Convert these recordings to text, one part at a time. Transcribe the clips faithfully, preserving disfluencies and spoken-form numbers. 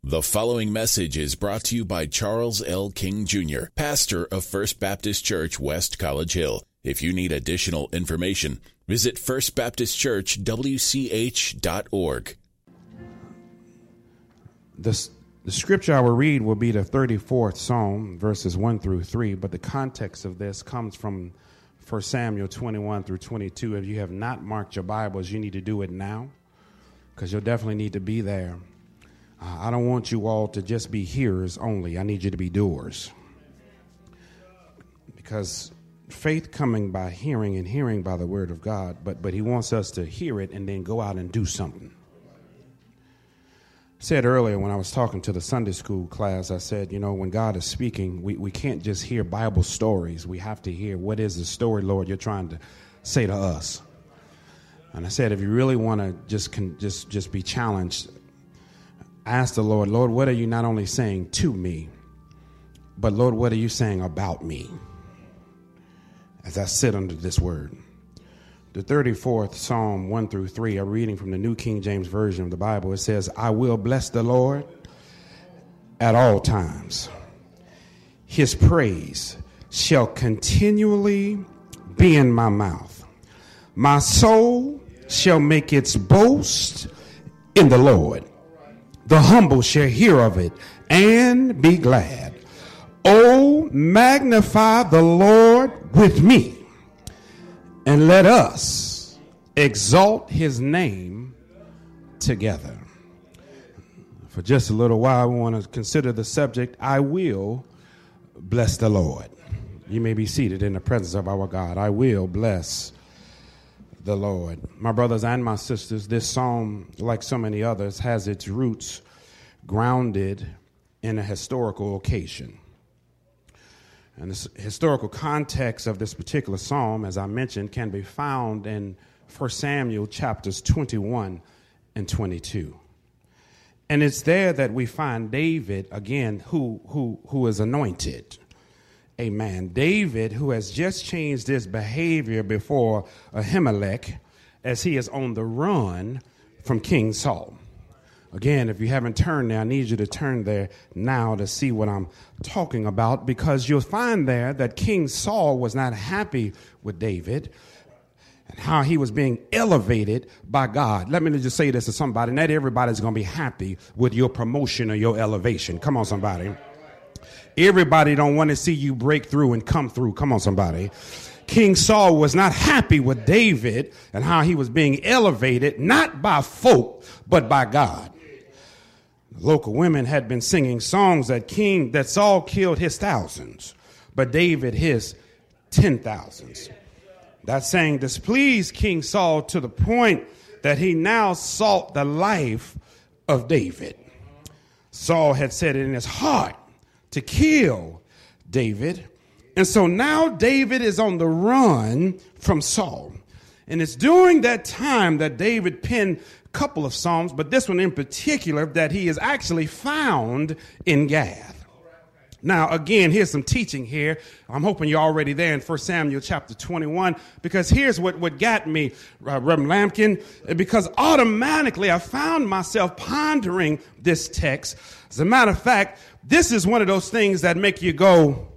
The following message is brought to you by Charles L. King Junior, pastor of First Baptist Church, West College Hill. If you need additional information, visit first baptist church w c h dot org. The, the scripture I will read will be the thirty-fourth Psalm, verses one through three, but the context of this comes from First Samuel twenty-one through twenty-two. If you have not marked your Bibles, you need to do it now, because you'll definitely need to be there. Uh, I don't want you all to just be hearers only. I need you to be doers. Because faith coming by hearing and hearing by the word of God, but but he wants us to hear it and then go out and do something. I said earlier when I was talking to the Sunday school class, I said, you know, when God is speaking, we, we can't just hear Bible stories. We have to hear, what is the story, Lord, you're trying to say to us? And I said, if you really want to just con- just just be challenged, ask the Lord, Lord, what are you not only saying to me, but Lord, what are you saying about me as I sit under this word? The thirty-fourth Psalm, one through three, I'm reading from the New King James Version of the Bible. It says, I will bless the Lord at all times. His praise shall continually be in my mouth. My soul shall make its boast in the Lord. The humble shall hear of it and be glad. Oh, magnify the Lord with me, and let us exalt his name together. For just a little while, we want to consider the subject, I will bless the Lord. You may be seated in the presence of our God. I will bless the Lord. My brothers and my sisters, this psalm, like so many others, has its roots grounded in a historical occasion. And the historical context of this particular psalm, as I mentioned, can be found in First Samuel chapters twenty-one and twenty-two. And it's there that we find David, again, who who who is anointed. Amen. David, who has just changed his behavior before Ahimelech as he is on the run from King Saul. Again, if you haven't turned there, I need you to turn there now to see what I'm talking about, because you'll find there that King Saul was not happy with David and how he was being elevated by God. Let me just say this to somebody. Not everybody's going to be happy with your promotion or your elevation. Come on, somebody. Everybody don't want to see you break through and come through. Come on, somebody. King Saul was not happy with David and how he was being elevated, not by folk, but by God. Local women had been singing songs that King, that Saul killed his thousands, but David his ten thousands. That saying displeased King Saul to the point that he now sought the life of David. Saul had said it in his heart to kill David. And so now David is on the run from Saul. And it's during that time that David penned a couple of psalms, but this one in particular, that he is actually found in Gath. Now, again, here's some teaching here. I'm hoping you're already there in First Samuel chapter twenty-one, because here's what, what got me, uh, Reverend Lampkin, because automatically I found myself pondering this text. As a matter of fact, this is one of those things that make you go,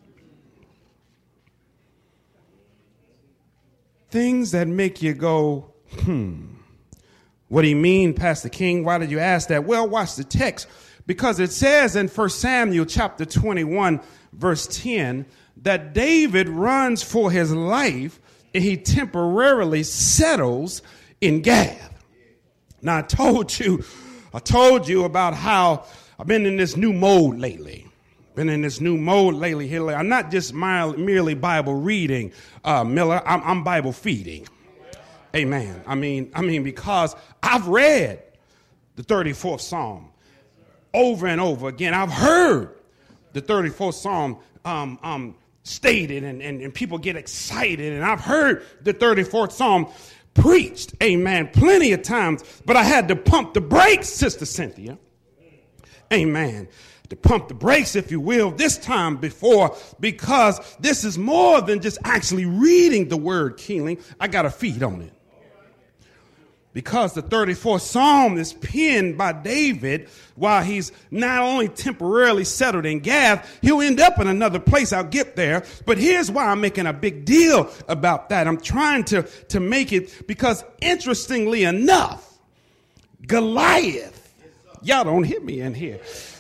things that make you go, hmm. What do you mean, Pastor King? Why did you ask that? Well, watch the text. Because it says in First Samuel chapter twenty-one, verse ten, that David runs for his life and he temporarily settles in Gath. Now, I told you, I told you about how I've been in this new mode lately. Been in this new mode lately. Here, I'm not just merely Bible reading, uh, Miller. I'm, I'm Bible feeding. Amen. I mean, I mean, because I've read the thirty-fourth Psalm over and over again. I've heard the thirty-fourth Psalm um, um, stated, and, and, and people get excited. And I've heard the thirty-fourth Psalm preached, amen, plenty of times. But I had to pump the brakes, Sister Cynthia. Amen. To pump the brakes, if you will, this time before, because this is more than just actually reading the word, Keeling. I got to feed on it. Because the thirty-fourth Psalm is penned by David while he's not only temporarily settled in Gath, he'll end up in another place. I'll get there. But here's why I'm making a big deal about that. I'm trying to, to make it because, interestingly enough, Goliath, y'all don't hear me in here.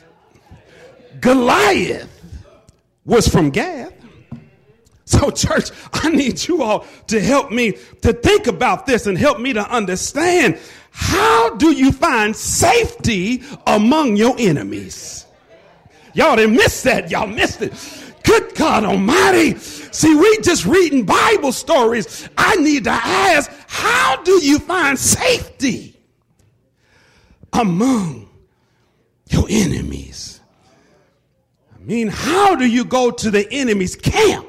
Goliath was from Gath. So, church, I need you all to help me to think about this and help me to understand, how do you find safety among your enemies? Y'all didn't miss that. Y'all missed it. Good God Almighty. See, we just reading Bible stories. I need to ask, how do you find safety among your enemies? I mean, how do you go to the enemy's camp?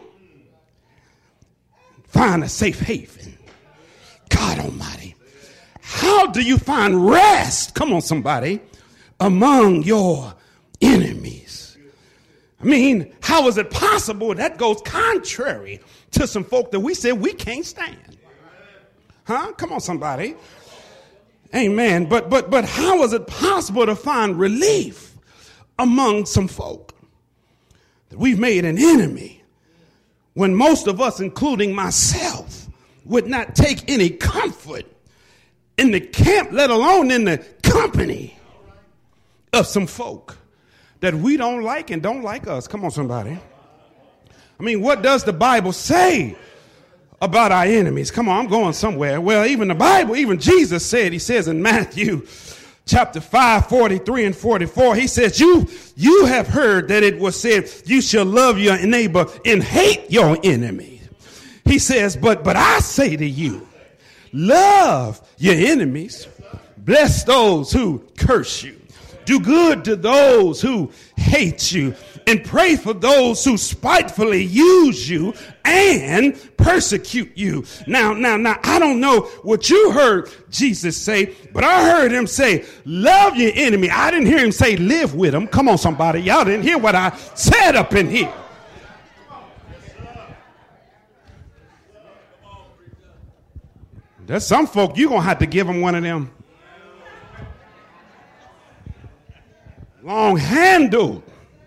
Find a safe haven. God Almighty. How do you find rest? Come on, somebody. Among your enemies. I mean, how is it possible? That goes contrary to some folk that we said we can't stand. Huh? Come on, somebody. Amen. But, but, but how is it possible to find relief among some folk that we've made an enemy? When most of us, including myself, would not take any comfort in the camp, let alone in the company of some folk that we don't like and don't like us. Come on, somebody. I mean, what does the Bible say about our enemies? Come on, I'm going somewhere. Well, even the Bible, even Jesus said, he says in Matthew chapter five, forty-three and forty-four, he says, you, you have heard that it was said, you shall love your neighbor and hate your enemy. He says, but, but I say to you, love your enemies, bless those who curse you, do good to those who hate you, and pray for those who spitefully use you and persecute you. Now, now, now, I don't know what you heard Jesus say, but I heard him say, love your enemy. I didn't hear him say, live with them. Come on, somebody. Y'all didn't hear what I said up in here. There's some folk, you're going to have to give them one of them long handled.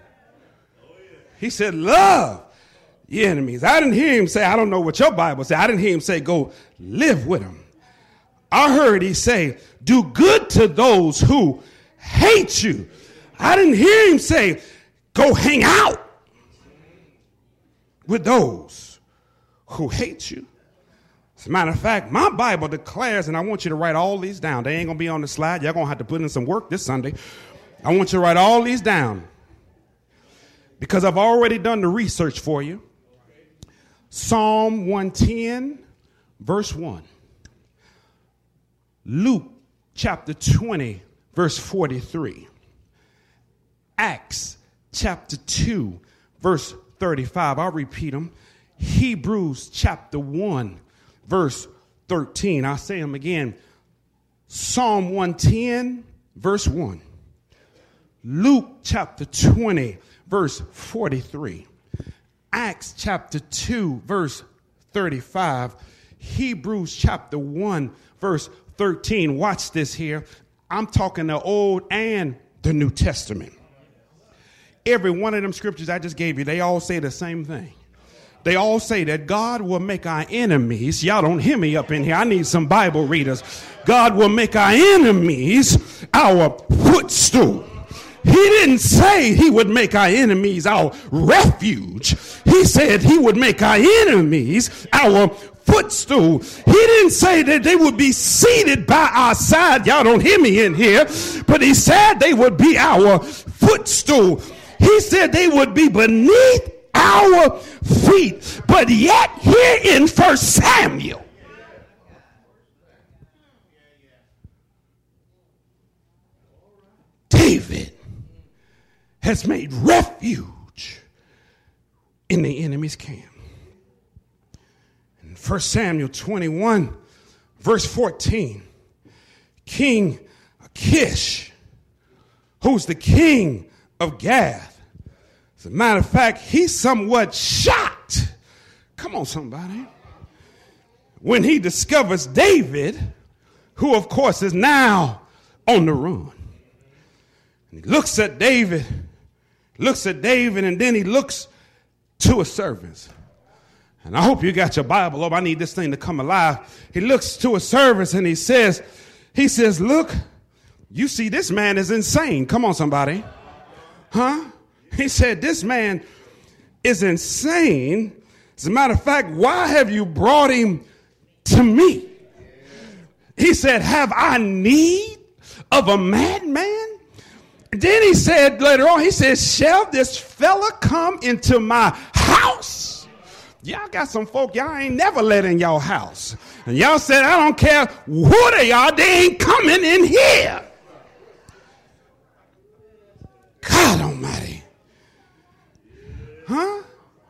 He said, love your enemies. I didn't hear him say, I don't know what your Bible said. I didn't hear him say, go live with them. I heard he say, do good to those who hate you. I didn't hear him say, go hang out with those who hate you. As a matter of fact, my Bible declares, and I want you to write all these down. They ain't going to be on the slide. You're going to have to put in some work this Sunday. I want you to write all these down because I've already done the research for you. Psalm one ten, verse one. Luke chapter twenty, verse forty-three. Acts chapter two, verse thirty-five. I'll repeat them. Hebrews chapter one, verse thirteen. I'll say them again. Psalm one ten, verse one. Luke chapter twenty, verse forty-three. Acts chapter two, verse thirty-five. Hebrews chapter one, verse thirteen. Watch this here. I'm talking the Old and the New Testament. Every one of them scriptures I just gave you, they all say the same thing. They all say that God will make our enemies. Y'all don't hear me up in here. I need some Bible readers. God will make our enemies our footstool. He didn't say he would make our enemies our refuge. He said he would make our enemies our footstool. He didn't say that they would be seated by our side. Y'all don't hear me in here. But he said they would be our footstool. He said they would be beneath our feet. But yet here in First Samuel, David has made refuge in the enemy's camp. In First Samuel twenty-one, verse fourteen, King Achish, who's the king of Gath, as a matter of fact, he's somewhat shocked. Come on, somebody. When he discovers David, who of course is now on the run. And he looks at David, looks at David, and then he looks to his servants. And I hope you got your Bible up. I need this thing to come alive. He looks to his servants and he says, he says, look, you see this man is insane. Come on, somebody. Huh? He said, this man is insane. As a matter of fact, why have you brought him to me? He said, have I need of a madman? Then he said later on, he said, shall this fella come into my house? Y'all got some folk y'all ain't never let in y'all house. And y'all said, I don't care who they are, they ain't coming in here. God almighty. Huh?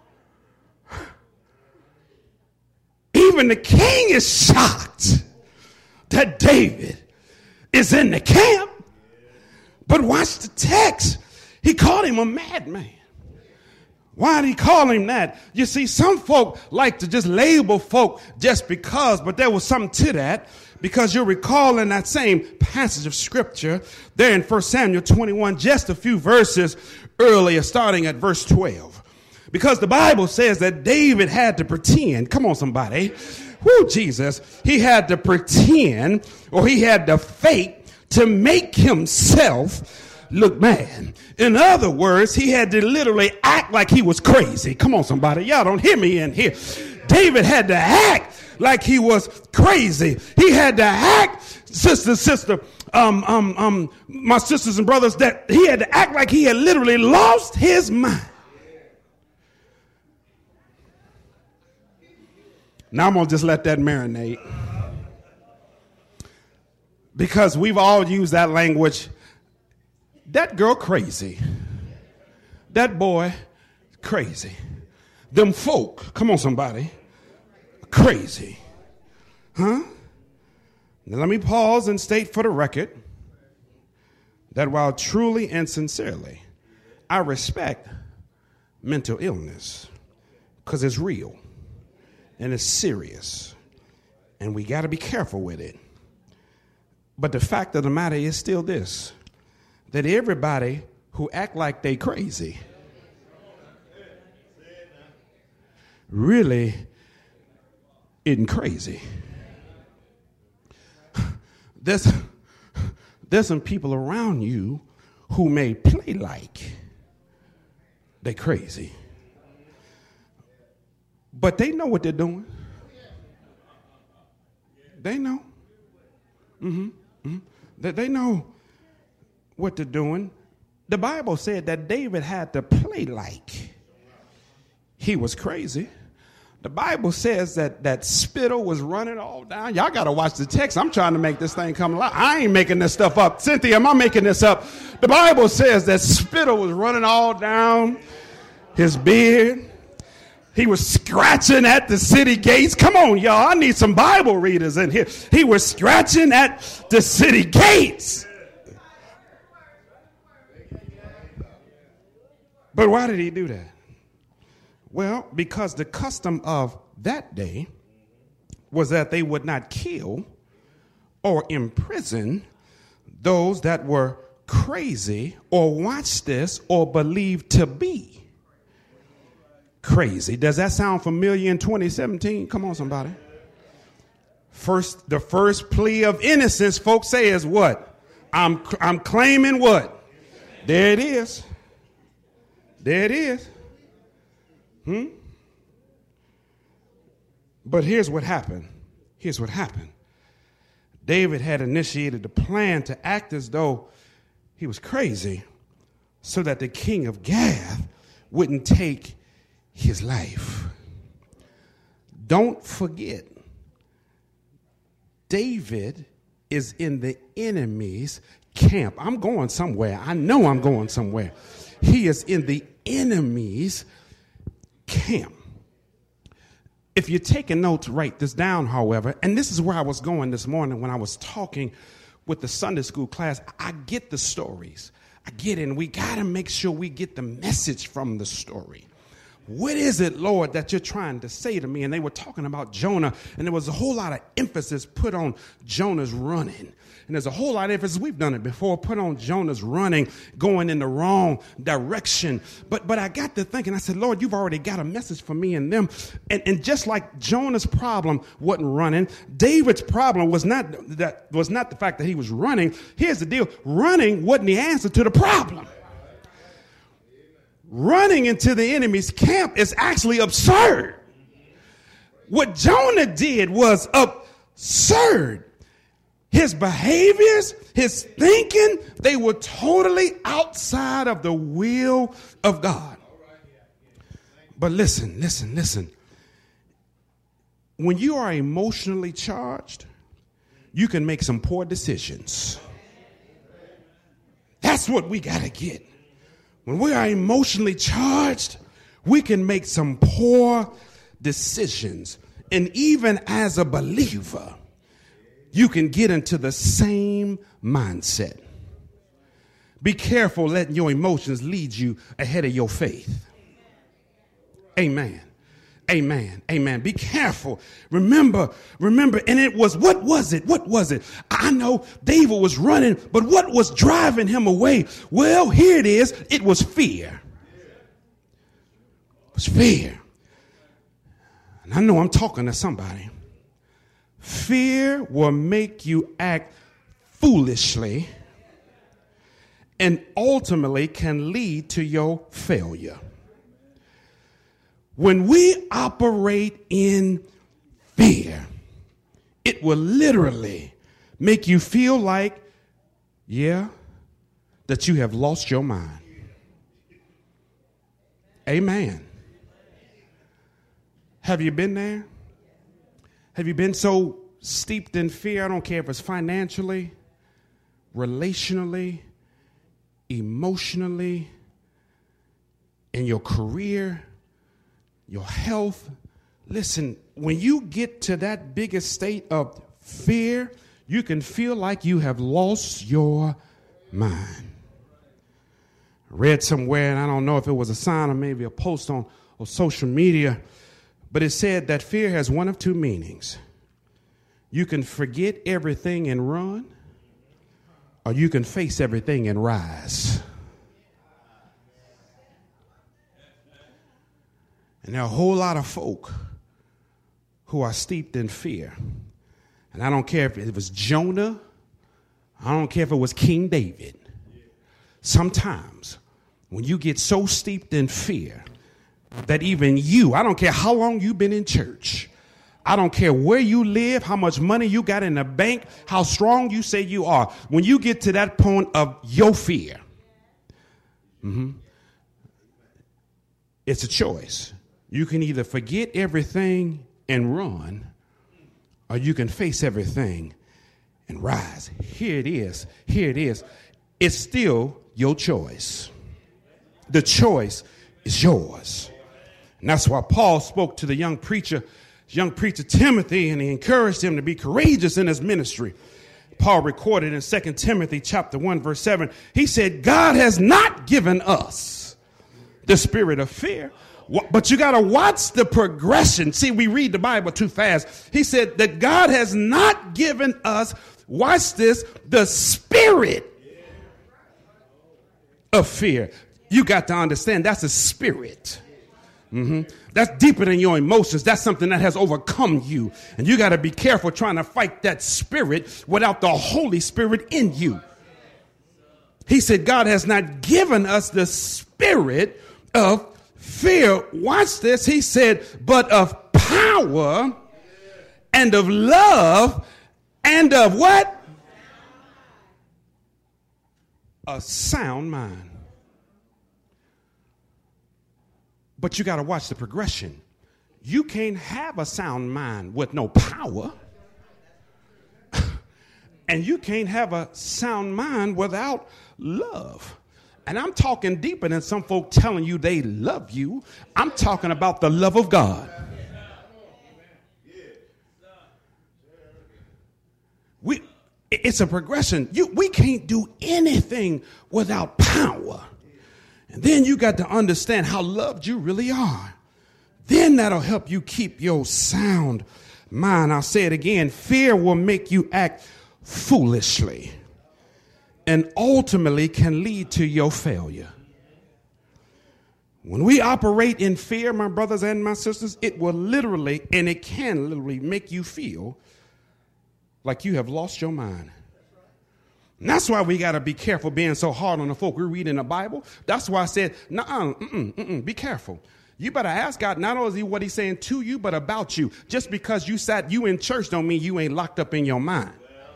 Even the king is shocked that David is in the camp. But watch the text. He called him a madman. Why did he call him that? You see, some folk like to just label folk just because, but there was something to that, because you'll recall in that same passage of scripture there in First Samuel twenty-one, just a few verses earlier, starting at verse twelve. Because the Bible says that David had to pretend. Come on, somebody. Whoo, Jesus. He had to pretend, or he had to fake to make himself look mad. In other words, he had to literally act like he was crazy. Come on, somebody. Y'all don't hear me in here. David had to act like he was crazy. He had to act, sister, sister, um, um, um, my sisters and brothers, that he had to act like he had literally lost his mind. Now I'm going to just let that marinate. Because we've all used that language. That girl crazy. That boy crazy. Them folk, come on somebody, crazy. Huh? Now let me pause and state for the record that while truly and sincerely I respect mental illness, because it's real and it's serious and we got to be careful with it. But the fact of the matter is still this, that everybody who act like they crazy really isn't crazy. There's, there's some people around you who may play like they crazy, but they know what they're doing. They know. Mm-hmm. Mm-hmm. They, they know what they're doing. The Bible said that David had to play like he was crazy. The Bible says that that spittle was running all down. Y'all got to watch the text. I'm trying to make this thing come alive. I ain't making this stuff up. Cynthia, am I making this up? The Bible says that spittle was running all down his beard. He was scratching at the city gates. Come on, y'all. I need some Bible readers in here. He was scratching at the city gates. But why did he do that? Well, because the custom of that day was that they would not kill or imprison those that were crazy or, watch this, or believed to be crazy. Does that sound familiar in twenty seventeen? Come on, somebody. First, the first plea of innocence, folks say, is what? I'm, I'm claiming what? There it is. There it is. Hmm? But here's what happened. Here's what happened. David had initiated the plan to act as though he was crazy so that the king of Gath wouldn't take his life. Don't forget, David is in the enemy's camp. I'm going somewhere. I know I'm going somewhere. He is in the enemy's camp. If you're taking notes, write this down, however, and this is where I was going this morning when I was talking with the Sunday school class. I get the stories. I get it, and we got to make sure we get the message from the story. what is it, Lord, that you're trying to say to me? And they were talking about Jonah, and there was a whole lot of emphasis put on Jonah's running. And there's a whole lot of emphasis, we've done it before, put on Jonah's running, going in the wrong direction. But but I got to thinking, I said, Lord, you've already got a message for me and them. And, and just like Jonah's problem wasn't running, David's problem was not that was not the fact that he was running. Here's the deal. Running wasn't the answer to the problem. Running into the enemy's camp is actually absurd. What Jonah did was absurd. His behaviors, his thinking, they were totally outside of the will of God. But listen, listen, listen. When you are emotionally charged, you can make some poor decisions. That's what we got to get. When we are emotionally charged, we can make some poor decisions. And even as a believer, you can get into the same mindset. Be careful letting your emotions lead you ahead of your faith. Amen. Amen. Amen. Be careful. Remember, remember, and it was, what was it? What was it? I know David was running, but what was driving him away? Well, here it is. It was fear. It was fear. And I know I'm talking to somebody. Fear will make you act foolishly and ultimately can lead to your failure. When we operate in fear, it will literally make you feel like, yeah, that you have lost your mind. Amen. Have you been there? Have you been so steeped in fear? I don't care if it's financially, relationally, emotionally, in your career, your health. Listen, when you get to that biggest state of fear, you can feel like you have lost your mind. I read somewhere, and I don't know if it was a sign or maybe a post on, on social media, but it said that fear has one of two meanings. You can forget everything and run, or you can face everything and rise. And there are a whole lot of folk who are steeped in fear. And I don't care if it was Jonah. I don't care if it was King David. Sometimes when you get so steeped in fear that even you, I don't care how long you've been in church, I don't care where you live, how much money you got in the bank, how strong you say you are. When you get to that point of your fear, mm-hmm, it's a choice. You can either forget everything and run, or you can face everything and rise. Here it is. Here it is. It's still your choice. The choice is yours. And that's why Paul spoke to the young preacher, young preacher Timothy, and he encouraged him to be courageous in his ministry. Paul recorded in Second Timothy chapter one, verse seven, he said, God has not given us the spirit of fear, but you got to watch the progression. See, we read the Bible too fast. He said that God has not given us, watch this, the spirit of fear. You got to understand that's a spirit. Mm-hmm. That's deeper than your emotions. That's something that has overcome you. And you got to be careful trying to fight that spirit without the Holy Spirit in you. He said God has not given us the spirit of fear. Watch this. He said, but of power and of love and of what? A sound mind. But you got to watch the progression. You can't have a sound mind with no power. And you can't have a sound mind without love. And I'm talking deeper than some folk telling you they love you. I'm talking about the love of God. We, it's a progression. You, we can't do anything without power. And then you got to understand how loved you really are. Then that'll help you keep your sound mind. I'll say it again. Fear will make you act foolishly and ultimately can lead to your failure. When we operate in fear, my brothers and my sisters, it will literally, and it can literally make you feel like you have lost your mind. And that's why we got to be careful being so hard on the folk we read in the Bible. That's why I said, nuh-uh, mm-mm, mm-mm, be careful. You better ask God not only what he's saying to you, but about you. Just because you sat you in church don't mean you ain't locked up in your mind.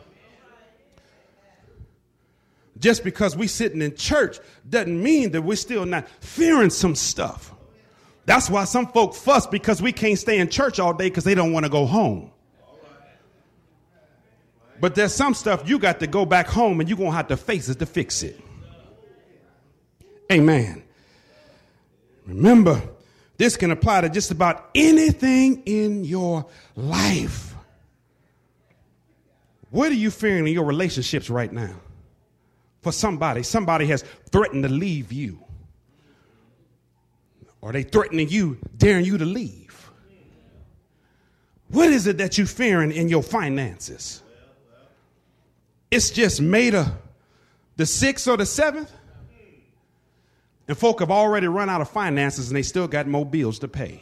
Just because we sitting in church doesn't mean that we're still not fearing some stuff. That's why some folk fuss because we can't stay in church all day because they don't want to go home. But there's some stuff you got to go back home and you're going to have to face it to fix it. Amen. Remember, this can apply to just about anything in your life. What are you fearing in your relationships right now? For somebody, somebody has threatened to leave you. Or they threatening you, daring you to leave. What is it that you're fearing in your finances? It's just made of the sixth or the seventh. And folk have already run out of finances and they still got more bills to pay.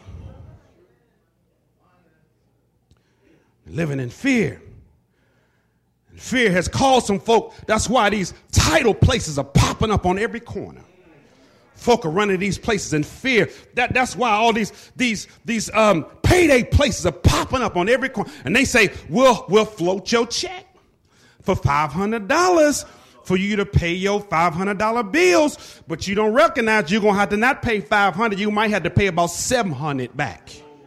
Living in fear. And fear has caused some folk. That's why these title places are popping up on every corner. Folk are running these places in fear. That, that's why all these these these um, payday places are popping up on every corner. And they say, we'll, we'll float your check for five hundred dollars for you to pay your five hundred dollars bills. But you don't recognize you're going to have to not pay five hundred dollars. You might have to pay about seven hundred dollars back.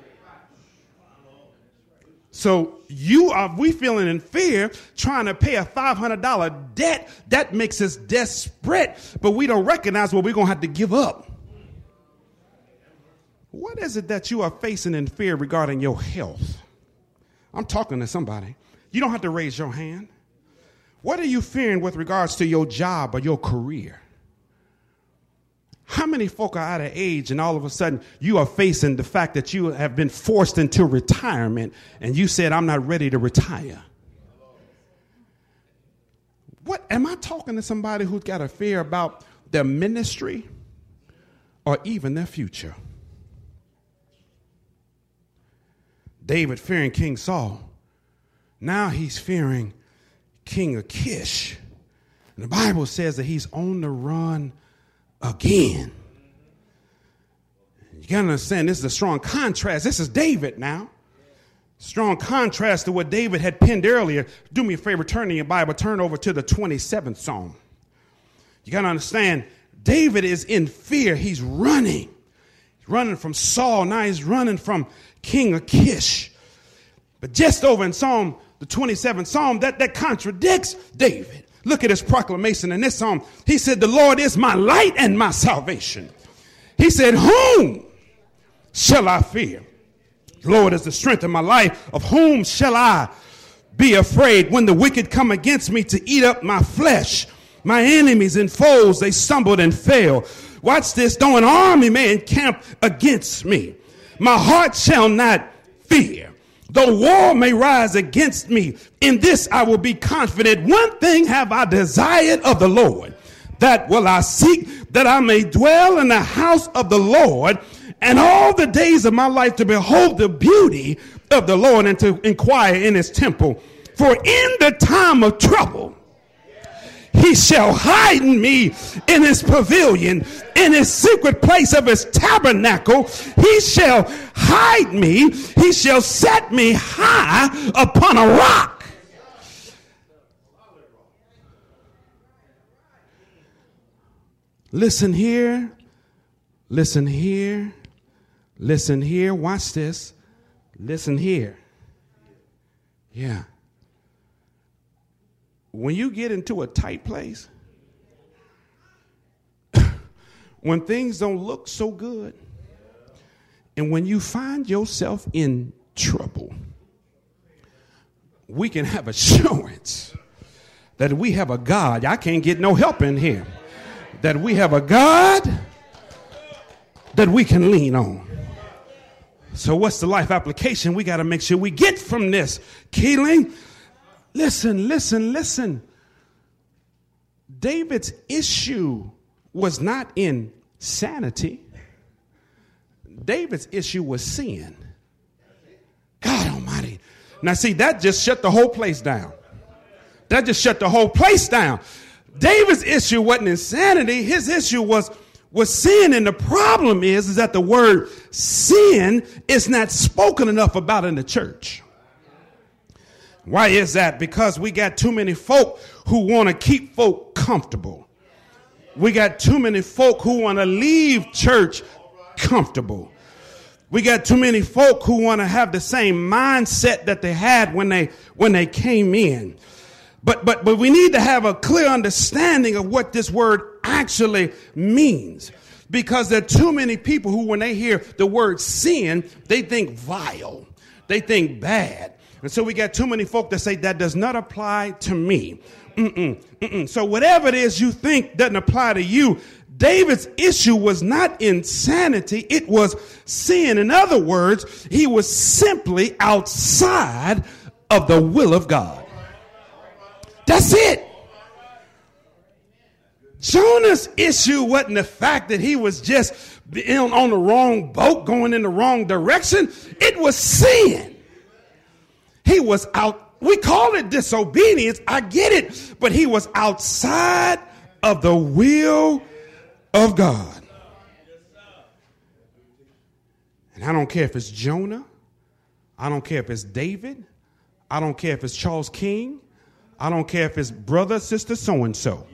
So you are, we feeling in fear, trying to pay a five hundred dollars debt. That makes us desperate, but we don't recognize what we're going to have to give up. What is it that you are facing in fear regarding your health? I'm talking to somebody. You don't have to raise your hand. What are you fearing with regards to your job or your career? How many folk are out of age and all of a sudden you are facing the fact that you have been forced into retirement and you said, I'm not ready to retire? What am I talking to somebody who's got a fear about their ministry or even their future? David fearing King Saul. Now he's fearing King Achish. And the Bible says that he's on the run again. You got to understand, this is a strong contrast. This is David now. Strong contrast to what David had penned earlier. Do me a favor, turn in your Bible, turn over to the twenty-seventh Psalm. You got to understand, David is in fear. He's running. He's running from Saul. Now he's running from King Achish. But just over in Psalm, the twenty-seventh Psalm, that, that contradicts David. Look at his proclamation in this psalm. He said, the Lord is my light and my salvation. He said, whom shall I fear? The Lord is the strength of my life. Of whom shall I be afraid? When the wicked come against me to eat up my flesh, my enemies and foes, they stumbled and fell. Watch this. Though an army may encamp against me, my heart shall not fear. Though war may rise against me, in this I will be confident. One thing have I desired of the Lord, that will I seek, that I may dwell in the house of the Lord, and all the days of my life to behold the beauty of the Lord and to inquire in his temple. For in the time of trouble, he shall hide me in his pavilion, in his secret place of his tabernacle. He shall hide me. He shall set me high upon a rock. Listen here. Listen here. Listen here. Watch this. Listen here. Yeah. When you get into a tight place, when things don't look so good, and when you find yourself in trouble, we can have assurance that we have a God. I can't get no help in here. That we have a God that we can lean on. So what's the life application we got to make sure we get from this? Keeling, listen, listen, listen. David's issue was not insanity. David's issue was sin. God Almighty. Now see, that just shut the whole place down. That just shut the whole place down. David's issue wasn't insanity. His issue was, was sin. And the problem is, is that the word sin is not spoken enough about in the church. Why is that? Because we got too many folk who want to keep folk comfortable. We got too many folk who want to leave church comfortable. We got too many folk who want to have the same mindset that they had when they when they came in. But but but we need to have a clear understanding of what this word actually means. Because there are too many people who, when they hear the word sin, they think vile. They think bad. And so we got too many folk that say that does not apply to me. Mm-mm, mm-mm. So whatever it is you think doesn't apply to you, David's issue was not insanity. It was sin. In other words, he was simply outside of the will of God. That's it. Jonah's issue wasn't the fact that he was just in, on the wrong boat going in the wrong direction. It was sin. He was out. We call it disobedience. I get it. But he was outside of the will of God. And I don't care if it's Jonah. I don't care if it's David. I don't care if it's Charles King. I don't care if it's brother, sister, so-and-so.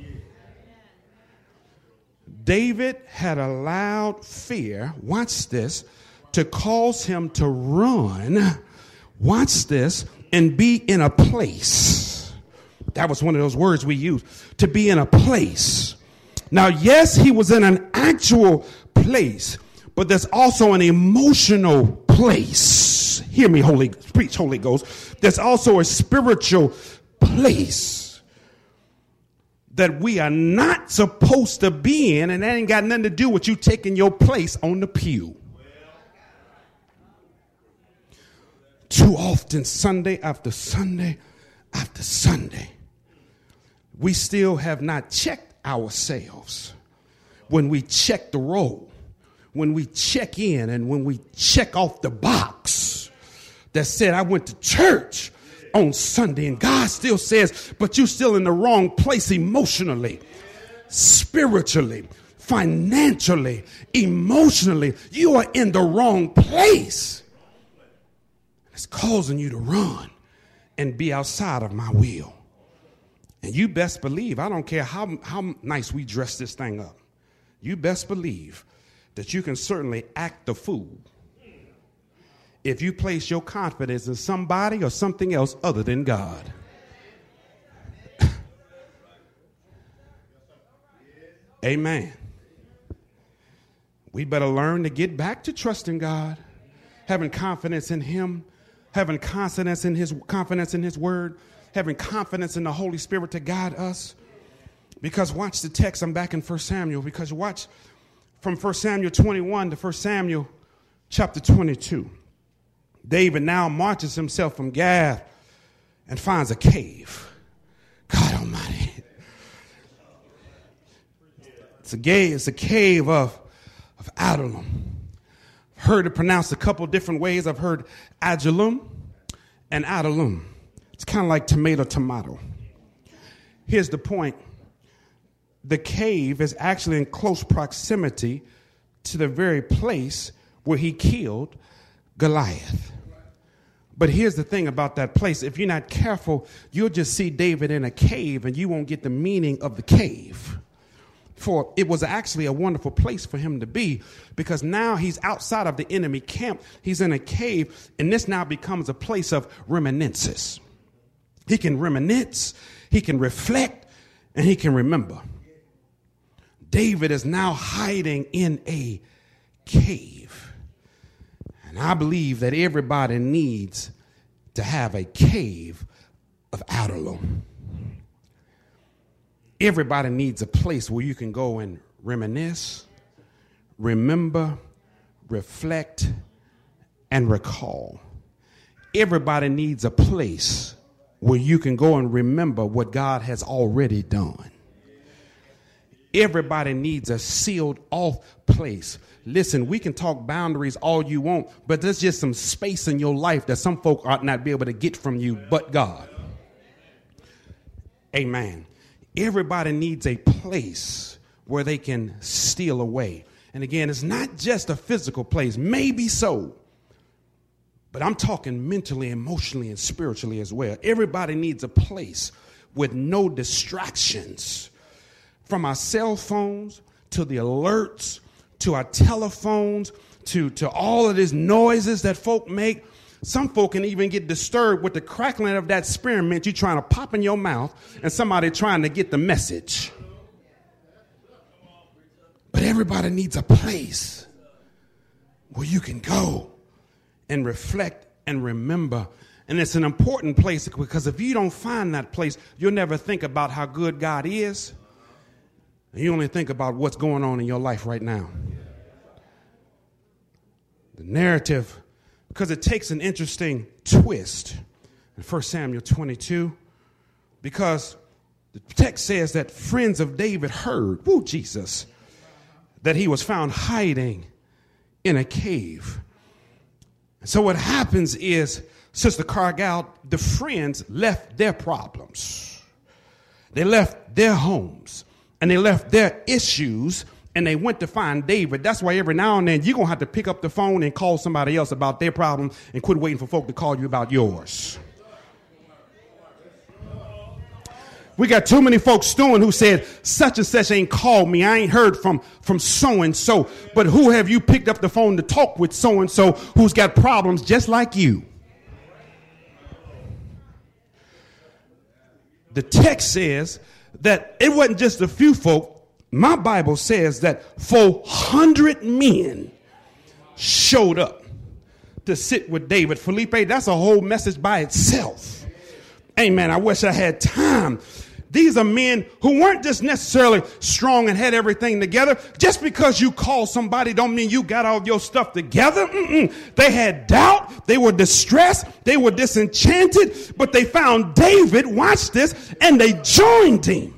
David had allowed fear, watch this, to cause him to run, watch this, and be in a place. That was one of those words we used, to be in a place. Now, yes, he was in an actual place, but there's also an emotional place. Hear me, Holy, preach, Holy Ghost. There's also a spiritual place that we are not supposed to be in, and that ain't got nothing to do with you taking your place on the pew. Too often, Sunday after Sunday after Sunday, we still have not checked ourselves. When we check the roll, when we check in, and when we check off the box that said, I went to church on Sunday, and God still says, but you're still in the wrong place emotionally, spiritually, financially, emotionally. You are in the wrong place. It's causing you to run and be outside of my will. And you best believe, I don't care how, how nice we dress this thing up, you best believe that you can certainly act the fool if you place your confidence in somebody or something else other than God. Amen. We better learn to get back to trusting God, having confidence in him, having confidence in his confidence in his word, having confidence in the Holy Spirit to guide us. Because watch the text. I'm back in First Samuel. Because watch from First Samuel twenty-one to First Samuel chapter twenty-two. David now marches himself from Gath and finds a cave. God Almighty. It's a cave, it's a cave of, of Adullam. I've heard it pronounced a couple different ways. I've heard Adullam and Adullam. It's kind of like tomato, tomato. Here's the point. The cave is actually in close proximity to the very place where he killed Goliath. But here's the thing about that place. If you're not careful, you'll just see David in a cave and you won't get the meaning of the cave. For it was actually a wonderful place for him to be, because now he's outside of the enemy camp. He's in a cave, and this now becomes a place of reminiscences. He can reminisce, he can reflect, and he can remember. David is now hiding in a cave. And I believe that everybody needs to have a cave of Adullam. Everybody needs a place where you can go and reminisce, remember, reflect, and recall. Everybody needs a place where you can go and remember what God has already done. Everybody needs a sealed off place. Listen, we can talk boundaries all you want, but there's just some space in your life that some folk ought not be able to get from you but God. Amen. Everybody needs a place where they can steal away. And again, it's not just a physical place, maybe so, but I'm talking mentally, emotionally, and spiritually as well. Everybody needs a place with no distractions. From our cell phones to the alerts, to our telephones, to, to all of these noises that folk make. Some folk can even get disturbed with the crackling of that spearmint you're trying to pop in your mouth and somebody trying to get the message. But everybody needs a place where you can go and reflect and remember. And it's an important place because if you don't find that place, you'll never think about how good God is. You only think about what's going on in your life right now. The narrative, because it takes an interesting twist in First Samuel twenty-two, because the text says that friends of David heard, woo, Jesus, that he was found hiding in a cave. So what happens is, Sister Cargal, the friends left their problems. They left their homes. And they left their issues and they went to find David. That's why every now and then you're going to have to pick up the phone and call somebody else about their problem and quit waiting for folk to call you about yours. We got too many folks stewing who said, such and such ain't called me. I ain't heard from, from so-and-so. But who have you picked up the phone to talk with so-and-so who's got problems just like you? The text says that it wasn't just a few folk. My Bible says that four hundred men showed up to sit with David. Felipe, that's a whole message by itself. Amen. I wish I had time. These are men who weren't just necessarily strong and had everything together. Just because you call somebody don't mean you got all your stuff together. Mm-mm. They had doubt. They were distressed. They were disenchanted. But they found David, watch this, and they joined him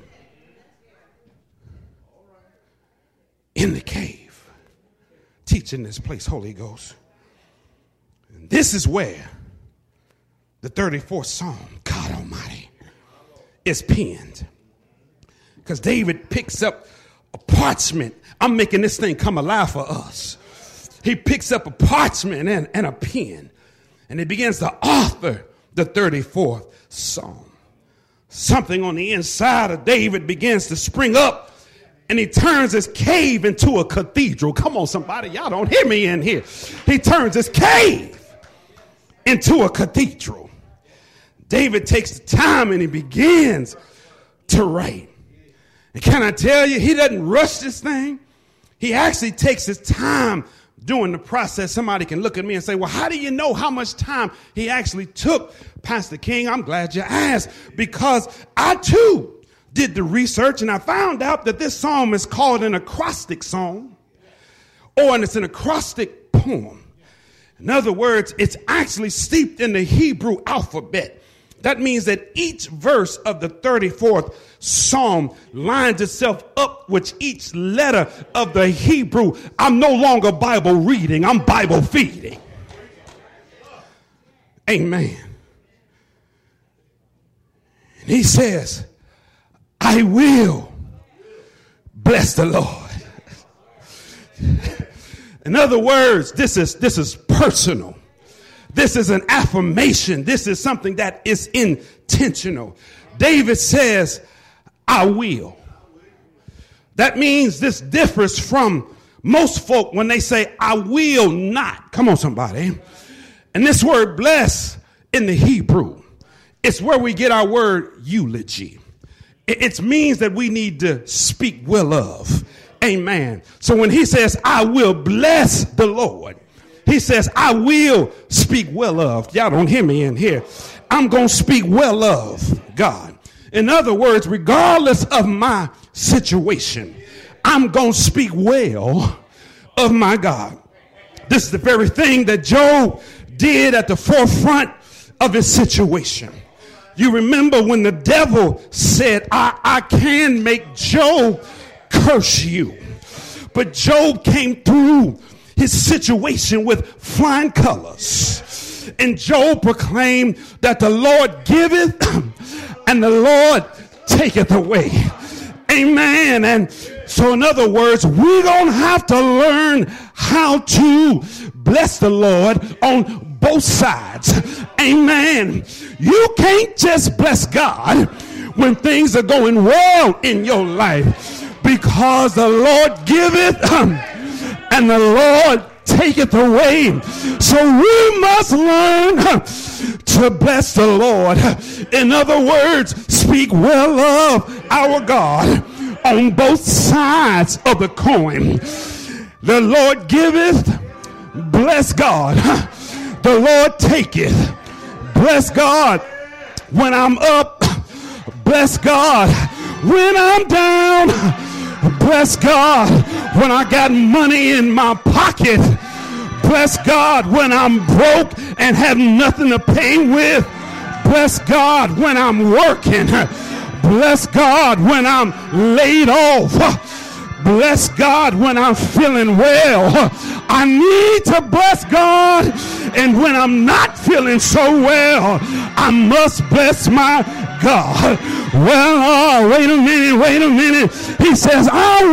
in the cave. Teaching this place, Holy Ghost. And this is where the thirty-fourth Psalm, God Almighty, is penned. Because David picks up a parchment. I'm making this thing come alive for us. He picks up a parchment and, and a pen. And he begins to author the thirty-fourth Psalm. Something on the inside of David begins to spring up. And he turns his cave into a cathedral. Come on, somebody. Y'all don't hear me in here. He turns his cave into a cathedral. David takes the time and he begins to write. And can I tell you, he doesn't rush this thing. He actually takes his time doing the process. Somebody can look at me and say, well, how do you know how much time he actually took? Pastor King, I'm glad you asked, because I too did the research and I found out that this psalm is called an acrostic psalm, or it's an acrostic poem. In other words, it's actually steeped in the Hebrew alphabet. That means that each verse of the thirty-fourth Psalm lines itself up with each letter of the Hebrew. I'm no longer Bible reading, I'm Bible feeding. Amen. And he says, I will bless the Lord. In other words, this is this is personal. This is an affirmation. This is something that is intentional. David says, I will. That means this differs from most folk when they say, I will not. Come on, somebody. And this word bless in the Hebrew, it's where we get our word eulogy. It means that we need to speak well of. Amen. So when he says, I will bless the Lord, he says, I will speak well of. Y'all don't hear me in here. I'm going to speak well of God. In other words, regardless of my situation, I'm going to speak well of my God. This is the very thing that Job did at the forefront of his situation. You remember when the devil said, I, I can make Job curse you. But Job came through his situation with flying colors. And Job proclaimed that the Lord giveth and the Lord taketh away. Amen. And so in other words, we're going to have to learn how to bless the Lord on both sides. Amen. You can't just bless God when things are going well in your life, because the Lord giveth and the Lord taketh away. So we must learn to bless the Lord. In other words, speak well of our God on both sides of the coin. The Lord giveth, bless God. The Lord taketh, bless God. When I'm up, bless God. When I'm down, bless God. When I got money in my pocket, bless God. When I'm broke and have nothing to pay with, bless God. When I'm working, bless God. When I'm laid off, bless God. When I'm feeling well, I need to bless God. And when I'm not feeling so well, I must bless my God. Well, oh, wait a minute, wait a minute. He says,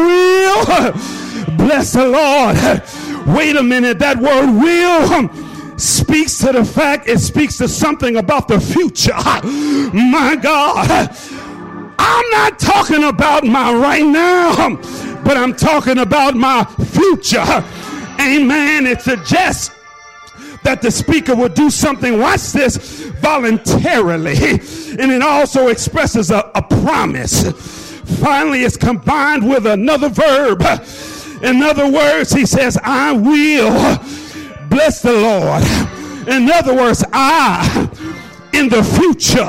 I will bless the Lord. Wait a minute, that word will speaks to the fact, it speaks to something about the future. My God, I'm not talking about my right now, but I'm talking about my future. Amen. It suggests that the speaker will do something, watch this, voluntarily. And it also expresses a, a promise. Finally, it's combined with another verb. In other words, he says, I will bless the Lord. In other words, I, in the future,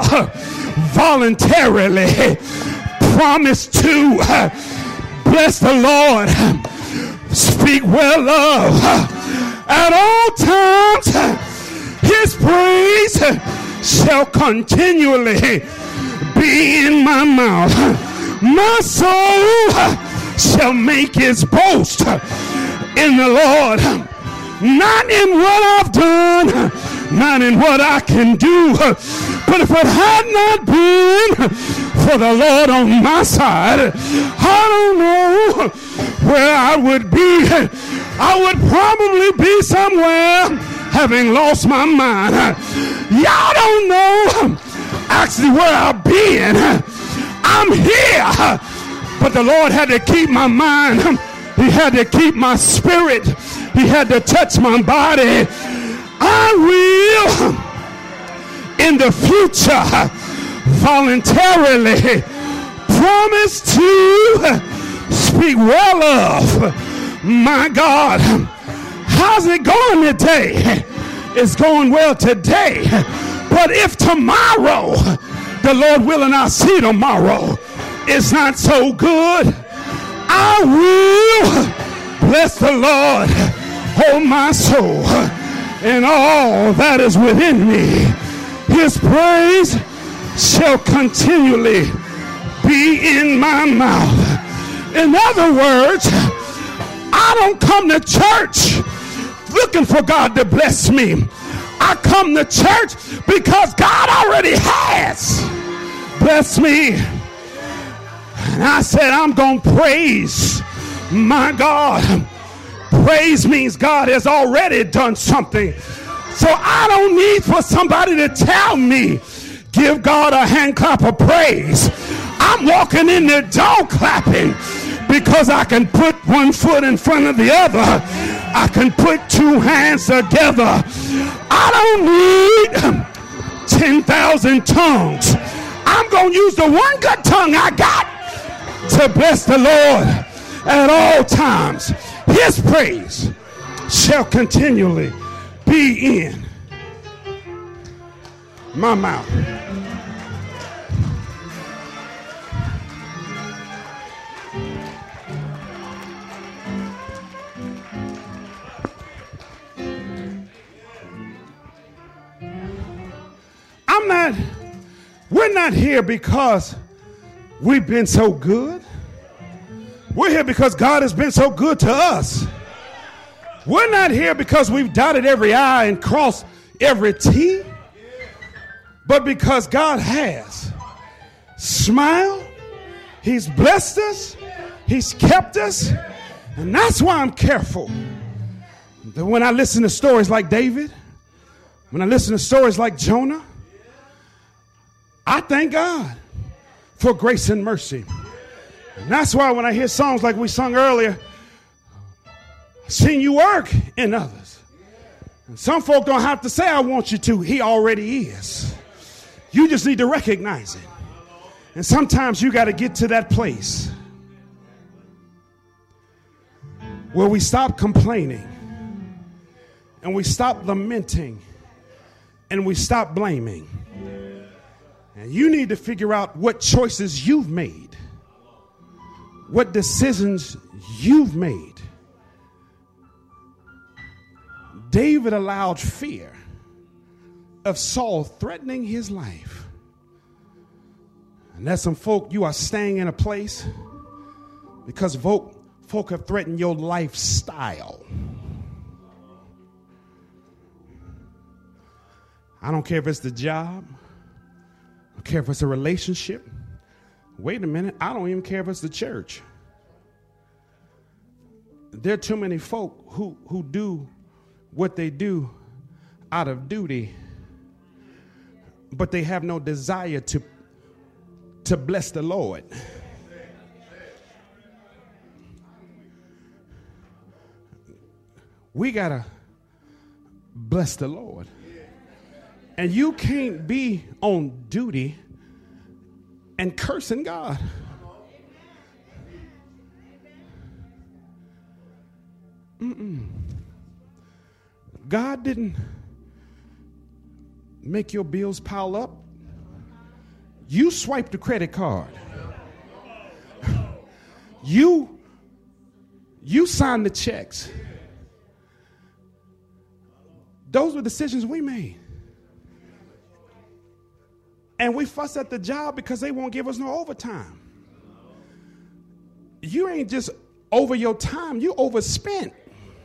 voluntarily promise to bless the Lord. Speak well of. At all times, his praise shall continually be in my mouth. My soul shall make its boast in the Lord. Not in what I've done, not in what I can do, but if it had not been for the Lord on my side, I don't know where I would be. I would probably be somewhere having lost my mind. Y'all don't know actually where I've been. I'm here, but the Lord had to keep my mind. He had to keep my spirit. He had to touch my body. I will, in the future, voluntarily promise to speak well of my God. How's it going today? It's going well today. But if tomorrow, the Lord willing, I see tomorrow, it's not so good, I will bless the Lord, oh my soul, and all that is within me. His praise shall continually be in my mouth. In other words, I don't come to church looking for God to bless me. I come to church because God already has blessed me. And I said, I'm going to praise my God. Praise means God has already done something. So I don't need for somebody to tell me, give God a hand clap of praise. I'm walking in the door clapping, because I can put one foot in front of the other. I can put two hands together. I don't need ten thousand tongues. I'm going to use the one good tongue I got to bless the Lord at all times. His praise shall continually be in my mouth. I'm not, we're not here because we've been so good. We're here because God has been so good to us. We're not here because we've dotted every I and crossed every T, but because God has smiled, he's blessed us, he's kept us, and that's why I'm careful that when I listen to stories like David, when I listen to stories like Jonah, I thank God for grace and mercy. And that's why when I hear songs like we sung earlier, seen you work in others. And some folk don't have to say I want you to. He already is. You just need to recognize it. And sometimes you got to get to that place where we stop complaining and we stop lamenting and we stop blaming. And you need to figure out what choices you've made, what decisions you've made. David allowed fear of Saul threatening his life. And there's some folk, you are staying in a place because folk, folk have threatened your lifestyle. I don't care if it's the job. I don't care if it's a relationship. Wait a minute. I don't even care if it's the church. There are too many folk who, who do what they do out of duty, but they have no desire to, to bless the Lord. We got to bless the Lord. And you can't be on duty and cursing God. Mm-mm. God didn't make your bills pile up. You swiped the credit card. You, you signed the checks. Those were decisions we made. And we fuss at the job because they won't give us no overtime. You ain't just over your time, you overspent.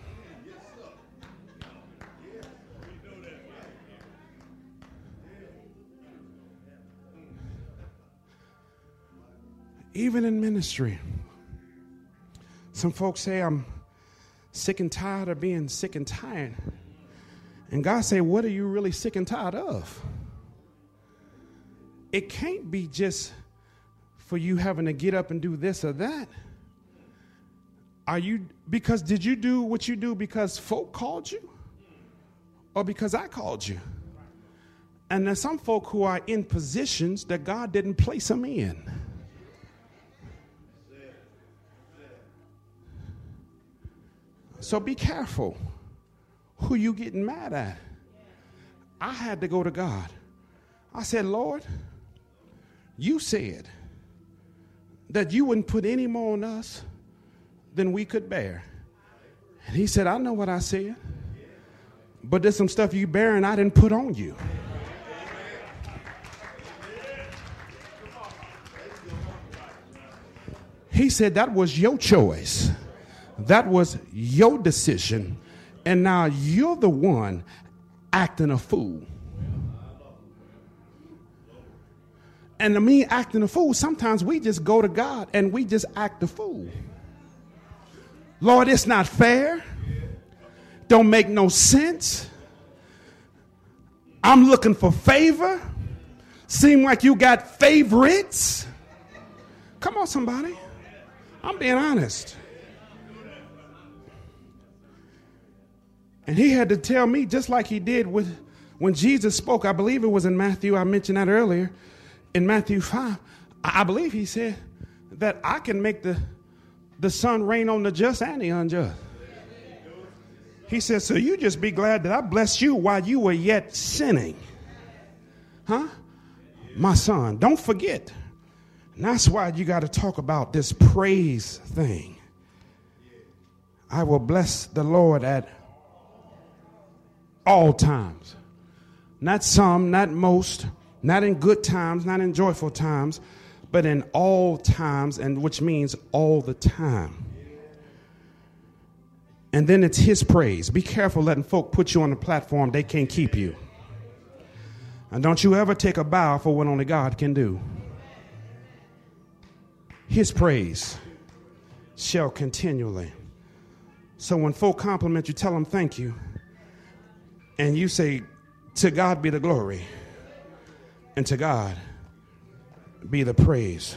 Even in ministry, some folks say I'm sick and tired of being sick and tired. And God say, what are you really sick and tired of? It can't be just for you having to get up and do this or that. Are you, because did you do what you do because folk called you? Or because I called you? And there's some folk who are in positions that God didn't place them in. So be careful who you getting mad at. I had to go to God. I said, Lord, you said that you wouldn't put any more on us than we could bear. And he said, I know what I said, but there's some stuff you bear and I didn't put on you. He said that was your choice. That was your decision. And now you're the one acting a fool. And to me, acting a fool, sometimes we just go to God and we just act a fool. Lord, it's not fair. Don't make no sense. I'm looking for favor. Seem like you got favorites. Come on, somebody. I'm being honest. And he had to tell me, just like he did with when Jesus spoke, I believe it was in Matthew, I mentioned that earlier, in Matthew five, I believe he said that I can make the, the sun rain on the just and the unjust. He said, so you just be glad that I blessed you while you were yet sinning. Huh? My son, don't forget. And that's why you got to talk about this praise thing. I will bless the Lord at all times. Not some, not most, Not in good times, not in joyful times, but in all times, and which means all the time. And then it's his praise. Be careful letting folk put you on the platform they can't keep you. And don't you ever take a bow for what only God can do. His praise shall continually. So when folk compliment you, tell them thank you. And you say, to God be the glory. And to God be the praise.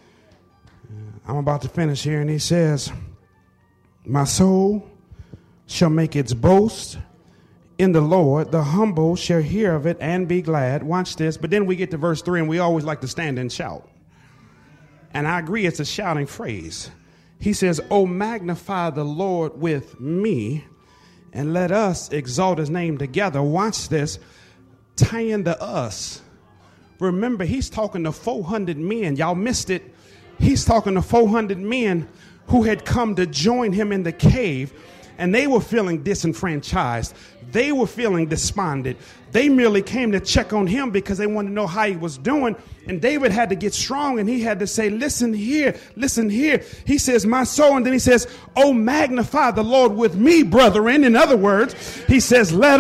I'm about to finish here, and he says, my soul shall make its boast in the Lord. The humble shall hear of it and be glad. Watch this. But then we get to verse three, and we always like to stand and shout. And I agree, it's a shouting phrase. He says, oh, magnify the Lord with me, and let us exalt his name together. Watch this. Tying the us. Remember, he's talking to four hundred men. Y'all missed it. He's talking to four hundred men who had come to join him in the cave, and they were feeling disenfranchised. They were feeling despondent. They merely came to check on him because they wanted to know how he was doing. And David had to get strong, and he had to say, listen here, listen here. He says, my soul. And then he says, oh, magnify the Lord with me, brethren. In other words, he says, let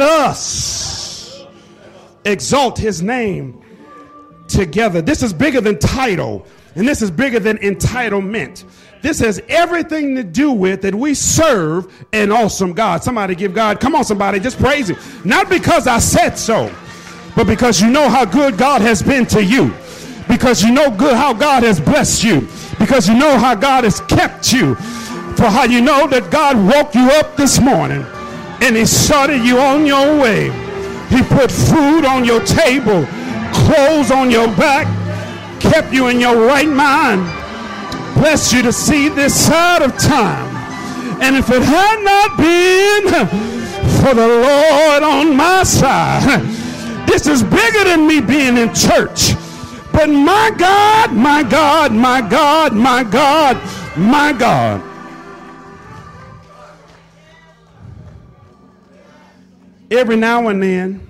us exalt his name together. This is bigger than title, and this is bigger than entitlement. This has everything to do with that we serve an awesome God. Somebody give God, come on, somebody, just praise him. Not because I said so, but because you know how good God has been to you. Because you know good how God has blessed you. Because you know how God has kept you. For how you know that God woke you up this morning and he started you on your way. He put food on your table, clothes on your back, kept you in your right mind, blessed you to see this side of time. And if it had not been for the Lord on my side, this is bigger than me being in church. But my God, my God, my God, my God, my God. Every now and then,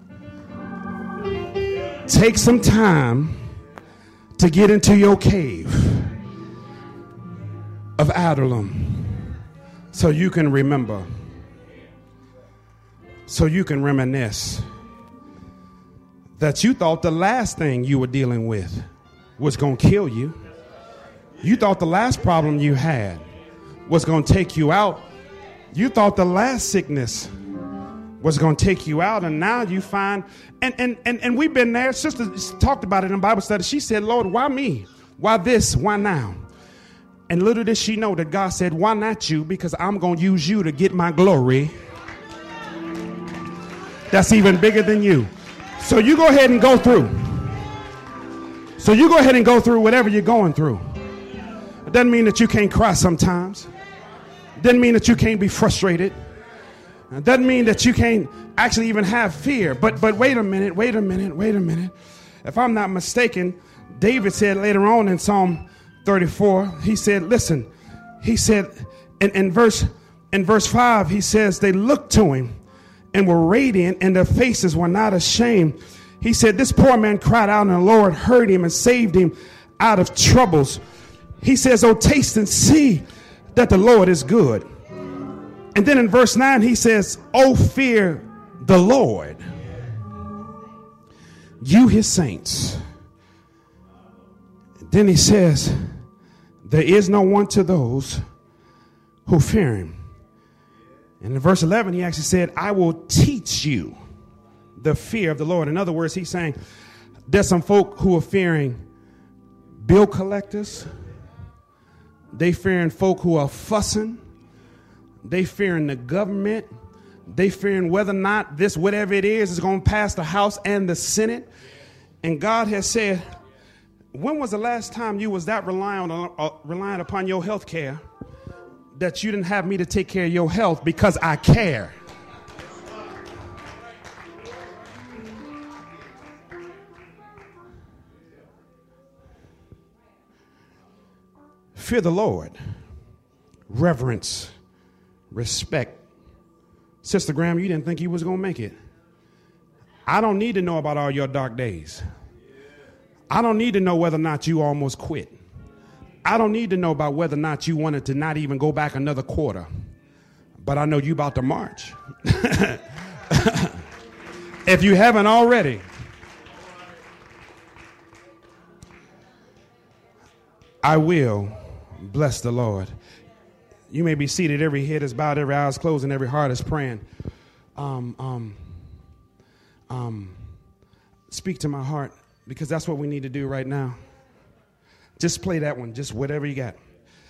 take some time to get into your cave of Adullam so you can remember, so you can reminisce that you thought the last thing you were dealing with was going to kill you. You thought the last problem you had was going to take you out. You thought the last sickness was going to take you out, and now you find, and, and, and, and we've been there. Sister talked about it in Bible study. She said, Lord, why me? Why this? Why now? And little did she know that God said, why not you? Because I'm going to use you to get my glory. That's even bigger than you. So you go ahead and go through. So you go ahead and go through whatever you're going through. It doesn't mean that you can't cry sometimes. It doesn't mean that you can't be frustrated. It doesn't mean that you can't actually even have fear. But but wait a minute, wait a minute, wait a minute. If I'm not mistaken, David said later on in Psalm thirty-four, he said, listen, he said in, in verse in verse five, he says, they looked to him and were radiant, and their faces were not ashamed. He said, this poor man cried out, and the Lord heard him and saved him out of troubles. He says, oh, taste and see that the Lord is good. And then in verse nine, he says, oh, fear the Lord, you his saints. And then he says, there is no one to those who fear him. And in verse eleven, he actually said, I will teach you the fear of the Lord. In other words, he's saying there's some folk who are fearing bill collectors. They fearing folk who are fussing. They fearing the government. They fearing whether or not this, whatever it is, is going to pass the House and the Senate. And God has said, when was the last time you was that reliant on, uh, reliant upon your health care that you didn't have me to take care of your health because I care? Fear the Lord. Reverence. Respect. Sister Graham, you didn't think you was going to make it. I don't need to know about all your dark days. I don't need to know whether or not you almost quit. I don't need to know about whether or not you wanted to not even go back another quarter. But I know you about to march. If you haven't already. I will bless the Lord. You may be seated. Every head is bowed, every eye is closed, and every heart is praying. Um, um, um, speak to my heart, because that's what we need to do right now. Just play that one, just whatever you got.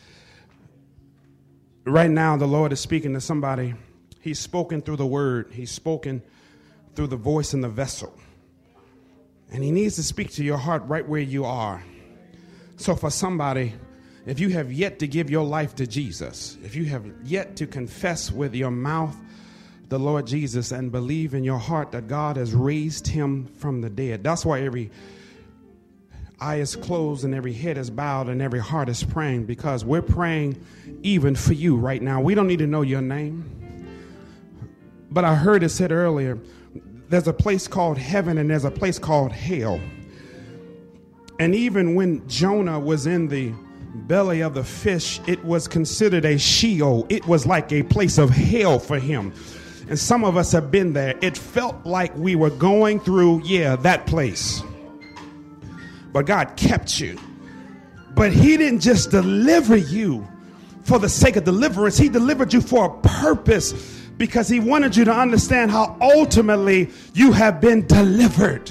Right now, the Lord is speaking to somebody. He's spoken through the word. He's spoken through the voice in the vessel. And he needs to speak to your heart right where you are. So for somebody, if you have yet to give your life to Jesus, if you have yet to confess with your mouth the Lord Jesus and believe in your heart that God has raised him from the dead, that's why every eye is closed and every head is bowed and every heart is praying, because we're praying even for you right now. We don't need to know your name. But I heard it said earlier, there's a place called heaven and there's a place called hell. And even when Jonah was in the belly of the fish, it was considered a Sheol. It was like a place of hell for him. And some of us have been there. It felt like we were going through, yeah, that place. But God kept you. But he didn't just deliver you for the sake of deliverance. He delivered you for a purpose, because he wanted you to understand how ultimately you have been delivered.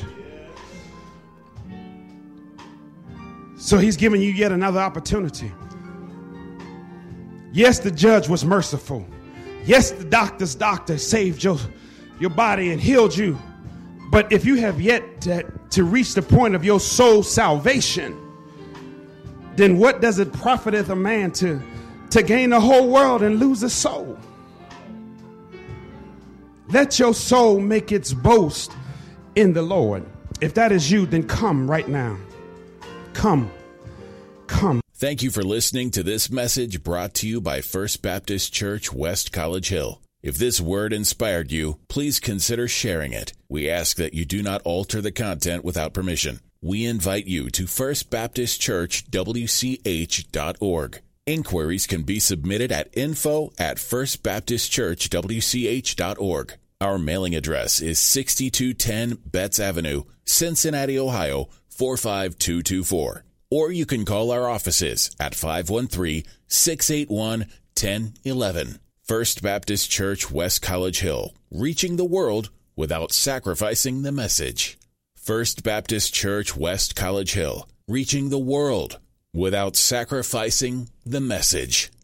So he's giving you yet another opportunity. Yes, the judge was merciful. Yes, the doctor's doctor saved your, your body and healed you. But if you have yet to, to reach the point of your soul salvation, then what does it profiteth a man to, to gain the whole world and lose his soul? Let your soul make its boast in the Lord. If that is you, then come right now. Come. Come. Thank you for listening to this message brought to you by First Baptist Church, West College Hill. If this word inspired you, please consider sharing it. We ask that you do not alter the content without permission. We invite you to first baptist church w c h dot org. Inquiries can be submitted at info at first baptist church w c h dot org. Our mailing address is sixty-two ten Betts Avenue, Cincinnati, Ohio, four five two two four. Or you can call our offices at five one three, six eight one, one zero one one. First Baptist Church, West College Hill, reaching the world without sacrificing the message. First Baptist Church, West College Hill, reaching the world without sacrificing the message.